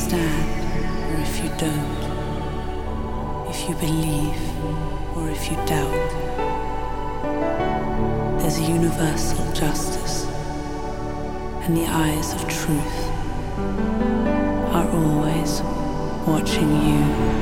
understand or if you don't, if you believe or if you doubt, there's a universal justice, and the eyes of truth are always watching you.